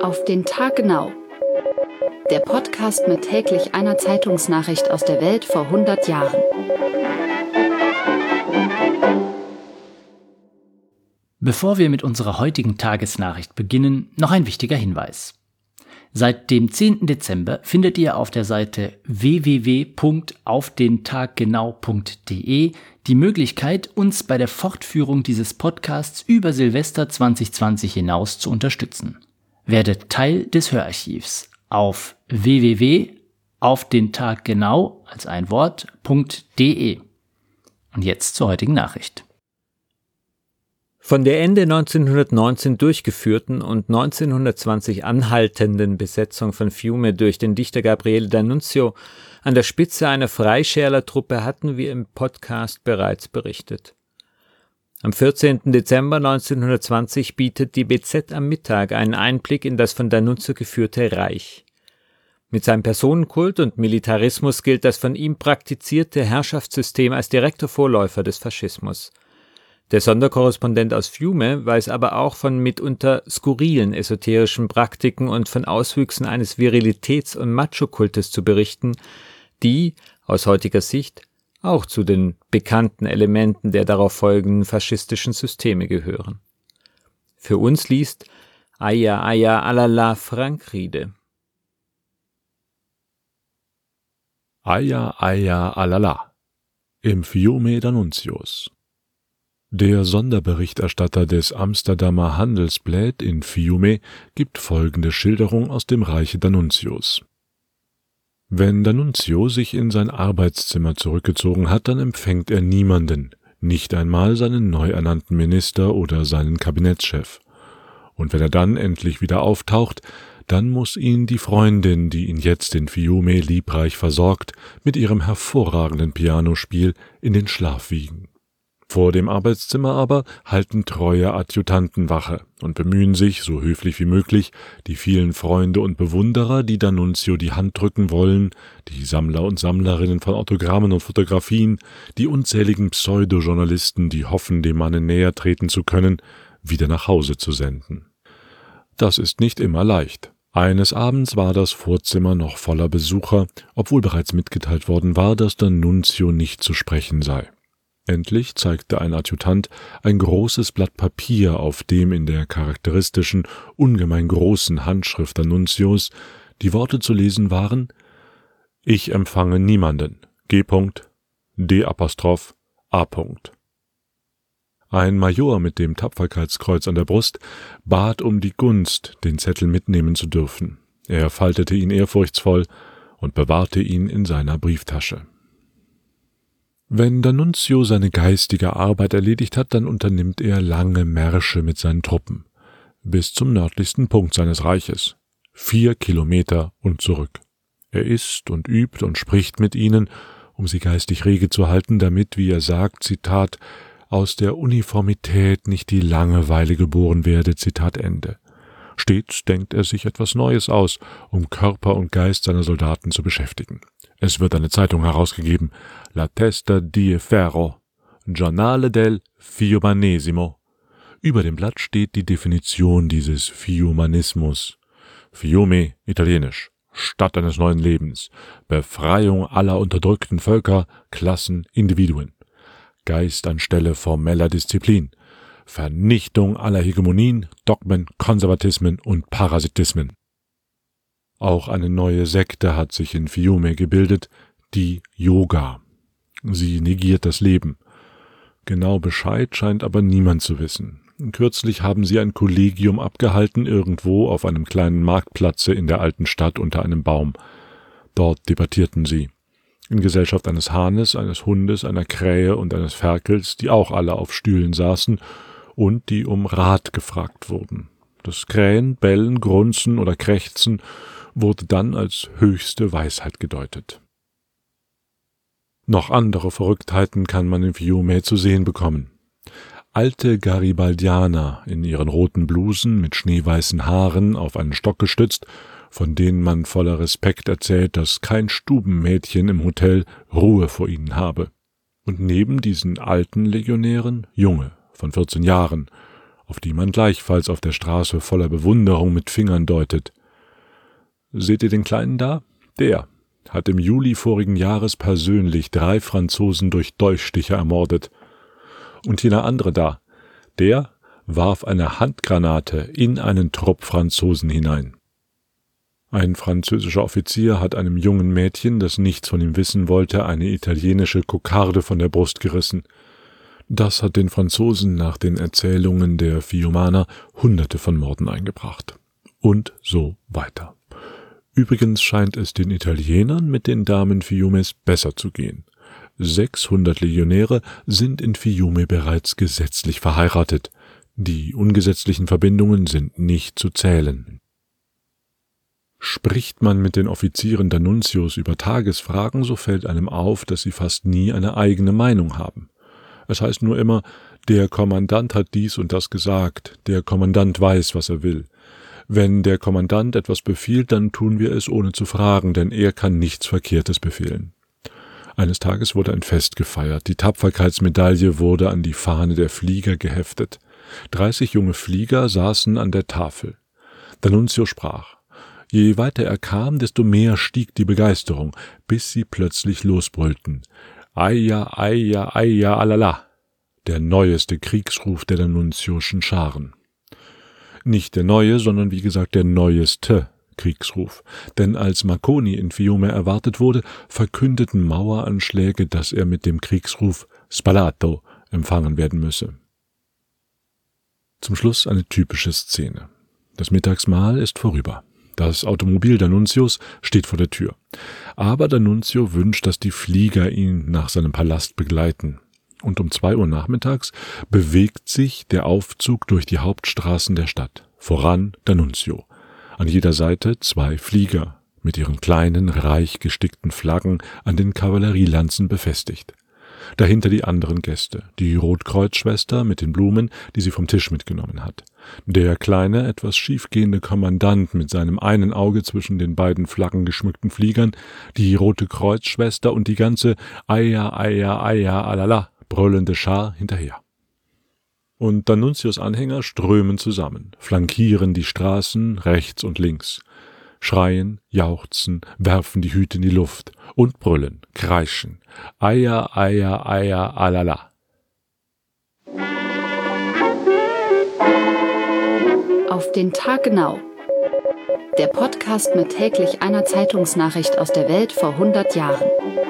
Auf den Tag genau. Der Podcast mit täglich einer Zeitungsnachricht aus der Welt vor 100 Jahren. Bevor wir mit unserer heutigen Tagesnachricht beginnen, noch ein wichtiger Hinweis. Seit dem 10. Dezember findet ihr auf der Seite www.aufdentaggenau.de die Möglichkeit, uns bei der Fortführung dieses Podcasts über Silvester 2020 hinaus zu unterstützen. Werdet Teil des Hörarchivs auf www.aufdentaggenau als ein Wort.de. Und jetzt zur heutigen Nachricht. Von der Ende 1919 durchgeführten und 1920 anhaltenden Besetzung von Fiume durch den Dichter Gabriele D'Annunzio an der Spitze einer Freischärlertruppe hatten wir im Podcast bereits berichtet. Am 14. Dezember 1920 bietet die BZ am Mittag einen Einblick in das von D'Annunzio geführte Reich. Mit seinem Personenkult und Militarismus gilt das von ihm praktizierte Herrschaftssystem als direkter Vorläufer des Faschismus. Der Sonderkorrespondent aus Fiume weiß aber auch von mitunter skurrilen esoterischen Praktiken und von Auswüchsen eines Virilitäts- und Macho-Kultes zu berichten, die, aus heutiger Sicht, auch zu den bekannten Elementen der darauf folgenden faschistischen Systeme gehören. Für uns liest Aya Aya Alala Frankriede. Aya Aya Alala im Fiume D'Annunzios. Der Sonderberichterstatter des Amsterdamer Handelsblad in Fiume gibt folgende Schilderung aus dem Reiche D'Annunzios. Wenn D'Annunzio sich in sein Arbeitszimmer zurückgezogen hat, dann empfängt er niemanden, nicht einmal seinen neu ernannten Minister oder seinen Kabinettschef. Und wenn er dann endlich wieder auftaucht, dann muss ihn die Freundin, die ihn jetzt in Fiume liebreich versorgt, mit ihrem hervorragenden Pianospiel in den Schlaf wiegen. Vor dem Arbeitszimmer aber halten treue Adjutanten Wache und bemühen sich, so höflich wie möglich, die vielen Freunde und Bewunderer, die D'Annunzio die Hand drücken wollen, die Sammler und Sammlerinnen von Autogrammen und Fotografien, die unzähligen Pseudojournalisten, die hoffen, dem Manne näher treten zu können, wieder nach Hause zu senden. Das ist nicht immer leicht. Eines Abends war das Vorzimmer noch voller Besucher, obwohl bereits mitgeteilt worden war, dass D'Annunzio nicht zu sprechen sei. Endlich zeigte ein Adjutant ein großes Blatt Papier, auf dem in der charakteristischen, ungemein großen Handschrift D'Annunzios die Worte zu lesen waren: »Ich empfange niemanden. G. D'. A. Ein Major mit dem Tapferkeitskreuz an der Brust bat um die Gunst, den Zettel mitnehmen zu dürfen. Er faltete ihn ehrfurchtsvoll und bewahrte ihn in seiner Brieftasche. Wenn D'Annunzio seine geistige Arbeit erledigt hat, dann unternimmt er lange Märsche mit seinen Truppen, bis zum nördlichsten Punkt seines Reiches, 4 Kilometer und zurück. Er isst und übt und spricht mit ihnen, um sie geistig rege zu halten, damit, wie er sagt, Zitat, aus der Uniformität nicht die Langeweile geboren werde, Zitat Ende. Stets denkt er sich etwas Neues aus, um Körper und Geist seiner Soldaten zu beschäftigen. Es wird eine Zeitung herausgegeben, La Testa di Ferro, Giornale del Fiumanesimo. Über dem Blatt steht die Definition dieses Fiumanismus. Fiume, italienisch, Stadt eines neuen Lebens, Befreiung aller unterdrückten Völker, Klassen, Individuen. Geist anstelle formeller Disziplin, Vernichtung aller Hegemonien, Dogmen, Konservatismen und Parasitismen. Auch eine neue Sekte hat sich in Fiume gebildet, die Yoga. Sie negiert das Leben. Genau Bescheid scheint aber niemand zu wissen. Kürzlich haben sie ein Kollegium abgehalten, irgendwo auf einem kleinen Marktplatze in der alten Stadt unter einem Baum. Dort debattierten sie. In Gesellschaft eines Hahnes, eines Hundes, einer Krähe und eines Ferkels, die auch alle auf Stühlen saßen und die um Rat gefragt wurden. Das Krähen, Bellen, Grunzen oder Krächzen wurde dann als höchste Weisheit gedeutet. Noch andere Verrücktheiten kann man in Fiume zu sehen bekommen. Alte Garibaldianer in ihren roten Blusen mit schneeweißen Haaren auf einen Stock gestützt, von denen man voller Respekt erzählt, dass kein Stubenmädchen im Hotel Ruhe vor ihnen habe. Und neben diesen alten Legionären junge, von 14 Jahren, auf die man gleichfalls auf der Straße voller Bewunderung mit Fingern deutet. Seht ihr den Kleinen da? Der hat im Juli vorigen Jahres persönlich 3 Franzosen durch Dolchstiche ermordet. Und jener andere da, der warf eine Handgranate in einen Trupp Franzosen hinein. Ein französischer Offizier hat einem jungen Mädchen, das nichts von ihm wissen wollte, eine italienische Kokarde von der Brust gerissen. Das hat den Franzosen nach den Erzählungen der Fiumaner Hunderte von Morden eingebracht. Und so weiter. Übrigens scheint es den Italienern mit den Damen Fiumes besser zu gehen. 600 Legionäre sind in Fiume bereits gesetzlich verheiratet. Die ungesetzlichen Verbindungen sind nicht zu zählen. Spricht man mit den Offizieren der Nuntius über Tagesfragen, so fällt einem auf, dass sie fast nie eine eigene Meinung haben. Es heißt nur immer, der Kommandant hat dies und das gesagt, der Kommandant weiß, was er will. Wenn der Kommandant etwas befiehlt, dann tun wir es ohne zu fragen, denn er kann nichts Verkehrtes befehlen. Eines Tages wurde ein Fest gefeiert, die Tapferkeitsmedaille wurde an die Fahne der Flieger geheftet. 30 junge Flieger saßen an der Tafel. Der Nunzio sprach. Je weiter er kam, desto mehr stieg die Begeisterung, bis sie plötzlich losbrüllten. Aia, aia, aia, alala, der neueste Kriegsruf der Nunzioschen Scharen. Nicht der neue, sondern wie gesagt der neueste Kriegsruf, denn als Marconi in Fiume erwartet wurde, verkündeten Maueranschläge, dass er mit dem Kriegsruf Spalato empfangen werden müsse. Zum Schluss eine typische Szene. Das Mittagsmahl ist vorüber. Das Automobil der Nuntius steht vor der Tür. Aber der Nunzio wünscht, dass die Flieger ihn nach seinem Palast begleiten. Und um 2 Uhr nachmittags bewegt sich der Aufzug durch die Hauptstraßen der Stadt. Voran der Nunzio. An jeder Seite 2 Flieger, mit ihren kleinen, reich gestickten Flaggen an den Kavallerielanzen befestigt. Dahinter die anderen Gäste, die Rotkreuzschwester mit den Blumen, die sie vom Tisch mitgenommen hat. Der kleine, etwas schiefgehende Kommandant mit seinem einen Auge zwischen den beiden flaggengeschmückten Fliegern, die Rote Kreuzschwester und die ganze Aia, Aia, Aia, alala brüllende Schar hinterher. Und Nuntius Anhänger strömen zusammen, flankieren die Straßen rechts und links, schreien, jauchzen, werfen die Hüte in die Luft und brüllen, kreischen. Aia, Aia, Aia, alala. Auf den Tag genau. Der Podcast mit täglich einer Zeitungsnachricht aus der Welt vor 100 Jahren.